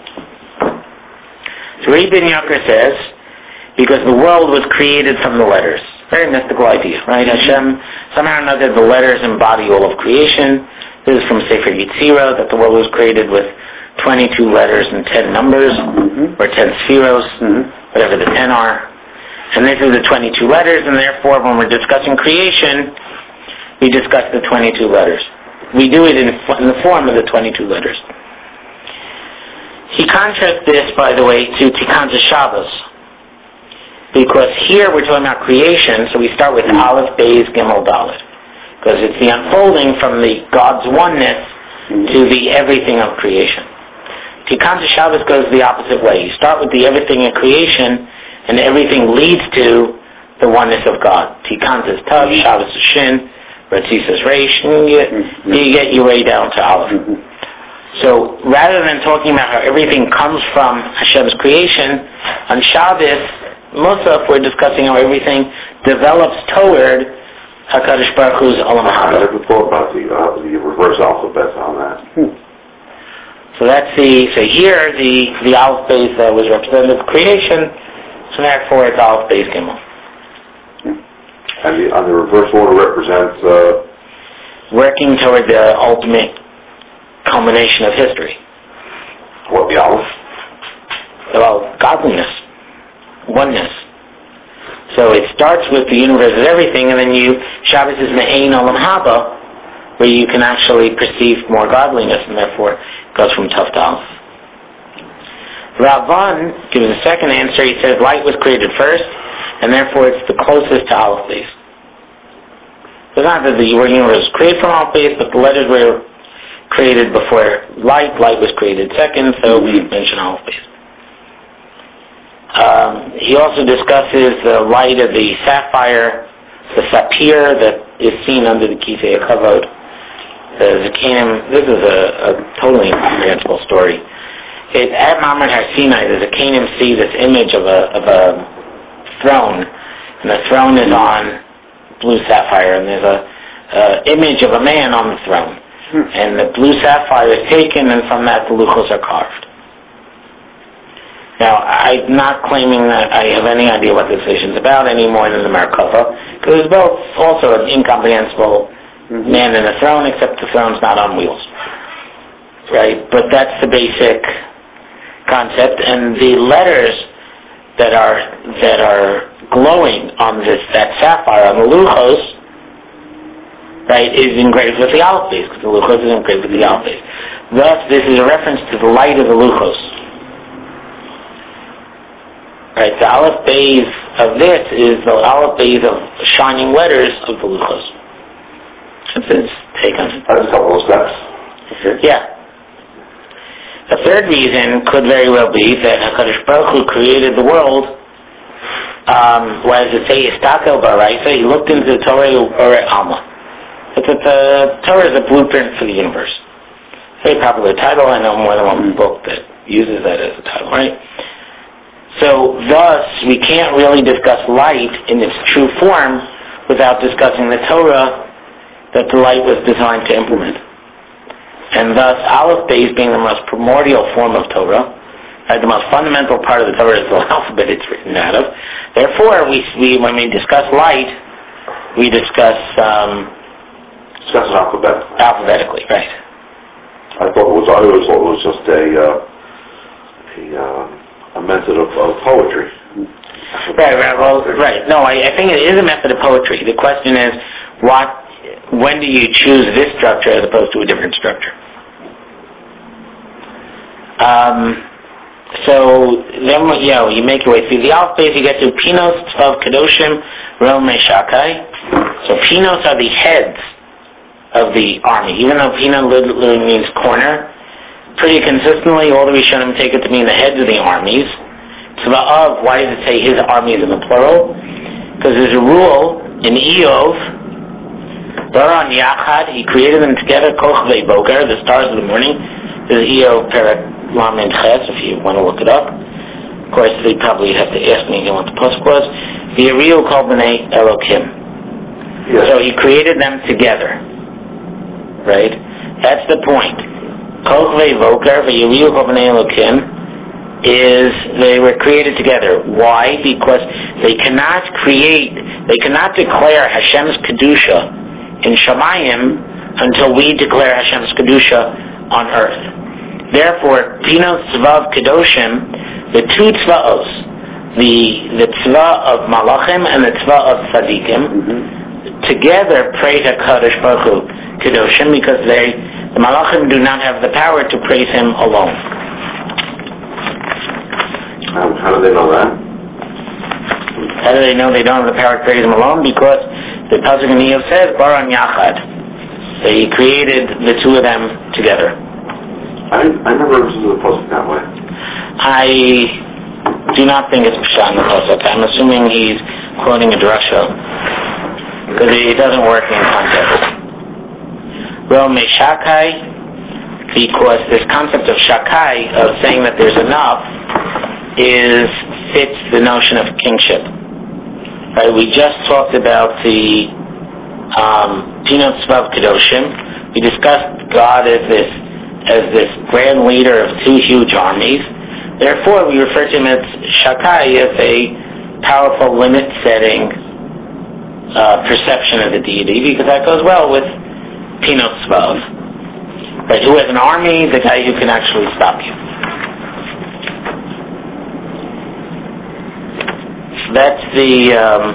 So Rebbe Ben Yakar says, because the world was created from the letters. Very mystical idea, right? Hashem, somehow or another, the letters embody all of creation. This is from Sefer Yetzirah, that the world was created with twenty-two letters and ten numbers, mm-hmm. or ten spheros, mm-hmm. whatever the ten are. And this is the twenty-two letters, and therefore when we're discussing creation, we discuss the twenty-two letters. We do it in, in the form of the twenty-two letters. He contrasts this, by the way, to Tikkun Shabbos. Because here we're talking about creation, so we start with Aleph, Beis, Gimel, Dalet. Because it's the unfolding from the God's oneness to the everything of creation. Tikkun Shabbos goes the opposite way. You start with the everything in creation, and everything leads to the oneness of God. Tikkun is Tav, Shabbos is Shin, Ratzis is Reish, and you, mm-hmm. you get your way down to Aleph. Mm-hmm. So rather than talking about how everything comes from Hashem's creation, on Shabbos, Musaf, we're discussing how everything develops toward HaKadosh Baruch Hu's Olam Haba. I never thought about the, uh, the reverse alphabet on that. Hmm. So that's the, so here the, the Aleph Beis uh, was representative of creation, so therefore it's Aleph Beis Gimel. And the, and the reverse order represents... Uh, working toward the ultimate culmination of history. What, the Aleph? Well, godliness, oneness. So it starts with the universe as everything, and then you, Shabbos is Me'ein Olam Haba, where you can actually perceive more godliness, and therefore it goes from Tav to Aleph. Ravan gives a second answer. He says light was created first, and therefore it's the closest to Aleph Beis. So not that the universe was created from Aleph Beis, but the letters were created before light. Light was created second, so we mention Aleph Beis. Um, he also discusses the light of the sapphire, the sapphire that is seen under the Kisei HaKavod. The Zakanim, this is a, a totally incomprehensible story. It, at Mamre Har Sinai, the Zakanim see this image of a, of a throne, and the throne is on blue sapphire, and there's a, a image of a man on the throne. Hmm. And the blue sapphire is taken, and from that the luchos are carved. Now, I'm not claiming that I have any idea what this vision is about any more than the Merkava, because it's both also an incomprehensible mm-hmm. man in a throne, except the throne's not on wheels. Right? But that's the basic concept, and the letters that are that are glowing on this that sapphire, on the luchos, right, is engraved with the Aleph Beis, because the luchos is engraved with the Aleph Beis. Thus, this is a reference to the light of the luchos. Right, the Aleph Beis of this is the Aleph Beis of shining letters of the luchos. That's his take on it. That's a couple of steps. Okay. Yeah. The third reason could very well be that HaKadosh Baruch Hu created the world. Um, what does it say? Istakel Baraisa. He looked into the Torah or Alma. It's that the Torah is a blueprint for the universe. Very popular title. I know more than one book that uses that as a title, right? So, thus, we can't really discuss light in its true form without discussing the Torah that the light was designed to implement. And thus, Aleph Beis being the most primordial form of Torah, right, the most fundamental part of the Torah is the alphabet it's written out of. Therefore, we, we when we discuss light, we discuss... Um, discuss an alphabet. Alphabetically, right. I thought it was, I always thought it was just a... Uh, a uh, a method of, of poetry. Right, right, well, right. No, I, I think it is a method of poetry. The question is, what, when do you choose this structure as opposed to a different structure? Um, so, then, you know, you make your way through the Aleph Beis, you get to Pinos, Tzvav, Kedoshim, Rel, Meshakai. So, Pinos are the heads of the army. Even though Pina literally means corner, pretty consistently, all the Rishonim take it to mean the heads of the armies. Tzva'av, why does it say his armies in the plural? Because there's a rule in Eov, Baran Yachad, he created them together, Kochvei Boker, the stars of the morning. There's Eov Perak Lamed Ches, if you want to look it up. Of course, they probably have to ask me again what the pasuk was. The Ariel called B'nai Elokim. Yes. So he created them together. Right? That's the point. Kochvei Voker, V'Yiriu B'nai Elokim, is they were created together. Why? Because they cannot create, they cannot declare Hashem's Kedusha in Shamayim until we declare Hashem's Kedusha on earth. Therefore, Pinos Tzvav Kedoshim, the two Tzvaos, the the Tzva of Malachim and the Tzva of Tzadikim, mm-hmm. together pray to HaKadosh Baruch Hu Kedoshim, because they the Malachim do not have the power to praise him alone. How, how do they know that? How do they know they don't have the power to praise him alone? Because the pasuk in Eov says, Baran Yachad. They created the two of them together. I, I never understood the pasuk that way. I do not think it's Pshat in the pasuk. I'm assuming he's quoting a drasha, because it doesn't work in context. Well, Meshakai, because this concept of Shakai, of saying that there's enough, is fits the notion of kingship. Right? We just talked about the um, Pinot Tzvav Kedoshim. We discussed God as this as this grand leader of two huge armies. Therefore, we refer to him as Shakai, as a powerful, limit-setting uh, perception of the deity, because that goes well with Pinot Tzvav. Right? Who has an army, the guy who can actually stop you. That's the um,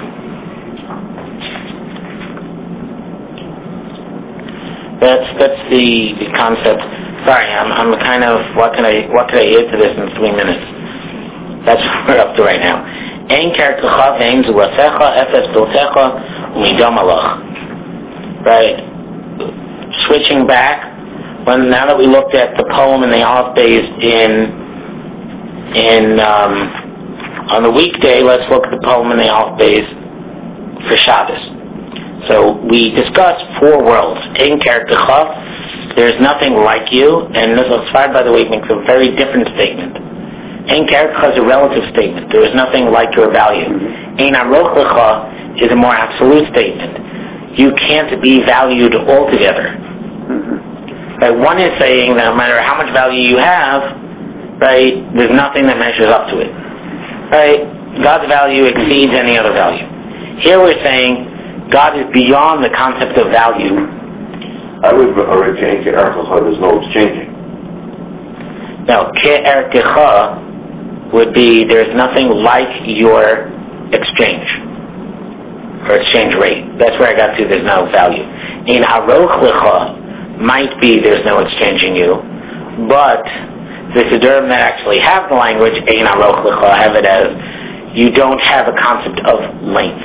that's that's the, the concept. Sorry, I'm I'm kind of what can I what can I add to this in three minutes? That's what we're up to right now. Ein kerkecha ve'ein zuasecha efes biltecha u'midam alach. Right. Switching back. When now that we looked at the poem in the Aleph Beis in in um, on the weekday, let's look at the poem in the Aleph Beis for Shabbos. So we discussed four worlds. Ein kerkecha, there's nothing like you, and Nusach Sfard, by the way, makes a very different statement. Ein kerkecha is a relative statement. There is nothing like your value. Ein aroch is a more absolute statement. You can't be valued altogether. Right? One is saying that no matter how much value you have, right, there's nothing that measures up to it. Right? God's value exceeds any other value. Here we're saying God is beyond the concept of value. I would already change to Erkecha, there's no exchanging. Now, Ke'erkecha would be there's nothing like your exchange or exchange rate. That's where I got to, there's no value. In Aroch Lecha might be there's no exchanging you, but the Siddurim that actually have the language, Ein Aroch Lecha, have it as you don't have a concept of length.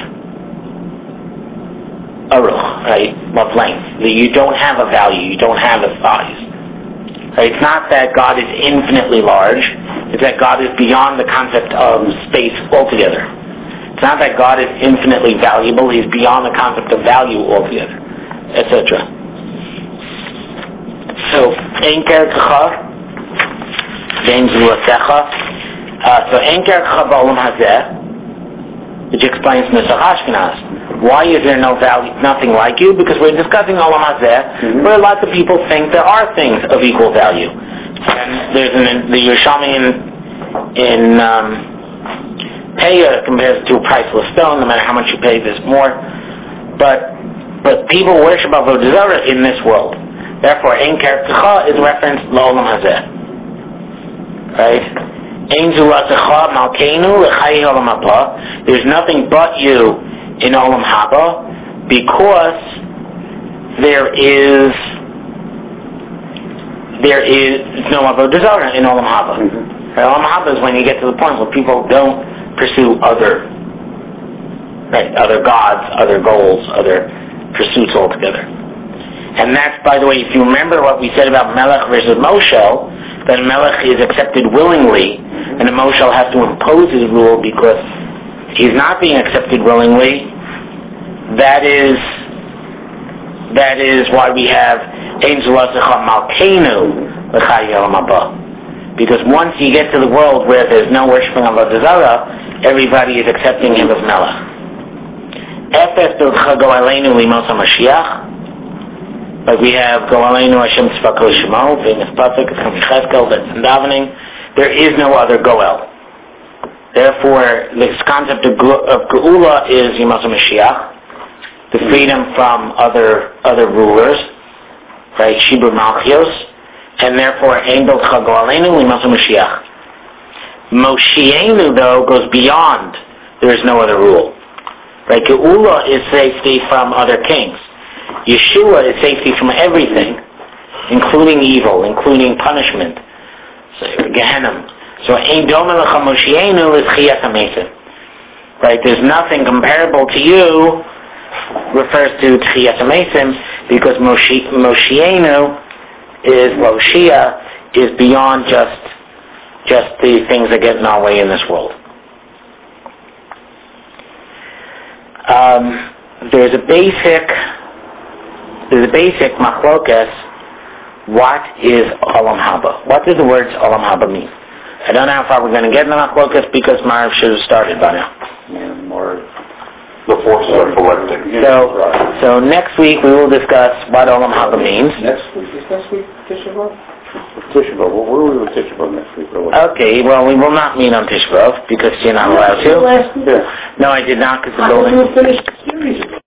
Aruch, right, of length. You don't have a value, you don't have a size. Right? It's not that God is infinitely large, it's that God is beyond the concept of space altogether. It's not that God is infinitely valuable, he's beyond the concept of value altogether, et cetera. So, Ein Kerkecha, Ve'ein Zuasecha. So, Ein Kerkecha Ba'olam Hazeh, which explains Nusach Ashkenaz. Why is there no value, nothing like you? Because we're discussing Olam Hazeh, mm-hmm. where lots of people think there are things of equal value. And there's an, the Yerushalmi in, in um, Peah compares to a priceless stone. No matter how much you pay, there's more. But but people worship Avodah Zarah in this world. Therefore, Ein Kerkecha is referenced L'Olam Hazeh. Right? Ein Zulatecha Malkeinu L'Chai Olam Haba. There's nothing but you in Olam Haba, because there is there is no Avodah Zarah in Olam Haba. Mm-hmm. Right? Olam Haba is when you get to the point where people don't pursue other right, other gods, other goals, other pursuits altogether. And that's, by the way, if you remember what we said about Melech versus Moshel, that Melech is accepted willingly, and the Moshel has to impose his rule because he's not being accepted willingly. That is that is why we have Ein Zulasecha Malkeinu L'Chai Olam Haba. Because once you get to the world where there's no worshiping of Avodah Zarah, everybody is accepting him as Melech. Efes Bilcha Go'aleinu Limos HaMashiach. Like we have Go'aleinu Hashem Tzvakol Shemo, famous pasuk from Yechezkel that's in davening. There is no other Goel. Therefore, this concept of, of Geula is Yemos HaMashiach, the freedom from other other rulers, right? Shibur Malchios, and therefore Ein Bilcha Go'aleinu Limos HaMashiach. Moshienu though goes beyond. There is no other rule. Right? Geula is safety from other kings. Yeshua is safety from everything, including evil, including punishment. So, Gehenna. So, Ein Doma Lecha Moshienu is Chiyas HaMesim. Right? There's nothing comparable to you, refers to Chiyas HaMesim, because Moshi, Moshienu is Loshia, is beyond just just the things that get in our way in this world. Um, there's a basic there's a basic machlokas. What is olam haba? What does the words olam haba mean? I don't know how far we're going to get in the machlokas because Marav should have started by now. Yeah, more. The forces are collecting. So, so next week we will discuss what olam haba means. Next week is next week Tisha B'av. Tisha B'av. Well, where are we with Tisha B'av next week? Okay, well we will not meet on Tisha B'av because you're not allowed to. Yeah. No, I did not because the I building. thought you finished the series.